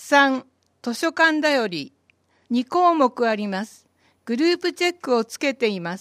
3、図書館だより。2項目あります。グループチェックをつけています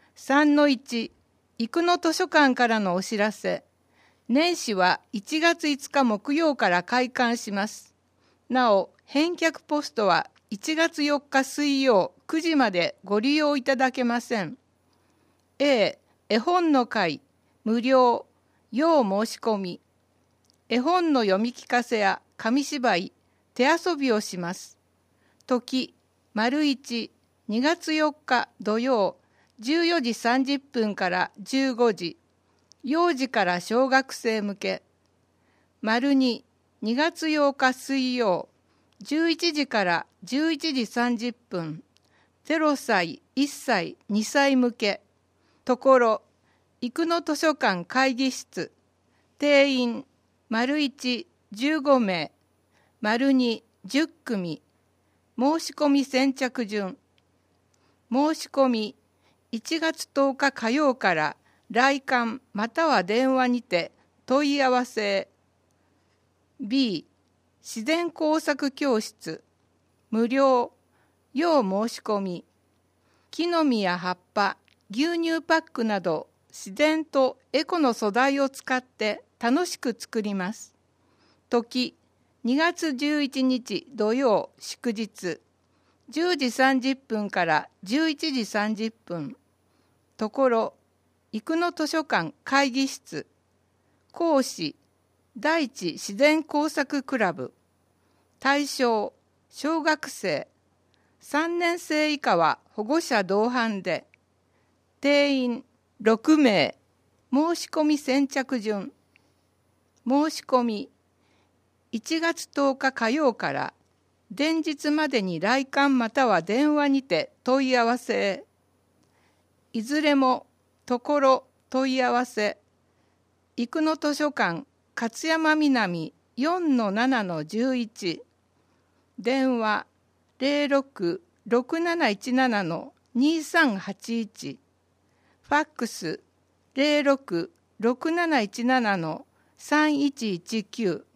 。3-1、生野図書館からのお知らせ。年始は1月5日木曜から開館します。なお、返却ポストは1月4日水曜9時までご利用いただけません。A、絵本の会、無料、要申し込み。絵本の読み聞かせや紙芝居、手遊びをします。時、1、2月4日土曜、14時30分から15時、幼児から小学生向け。2、2月8日水曜、11時から11時30分、0歳、1歳、2歳向け。ところ、生野図書館会議室、定員、1、15名、2、10組、申し込み先着順。申し込み、1月10日火曜から来館または電話にて問い合わせ。B、自然工作教室、無料、要申し込み。木の実や葉っぱ、牛乳パックなど自然とエコの素材を使って楽しく作ります。時、2月11日土曜祝日、10時30分から11時30分。ところ、生野図書館会議室。講師、第一自然工作クラブ。対象、小学生。3年生以下は保護者同伴で。定員、6名。申し込み先着順。申し込み、1月10日火曜から前日までに来館または電話にて問い合わせ。いずれもところ問い合わせ。生野図書館勝山南 4-7-11。電話 06-6717-2381。ファックス 06-6717-3119。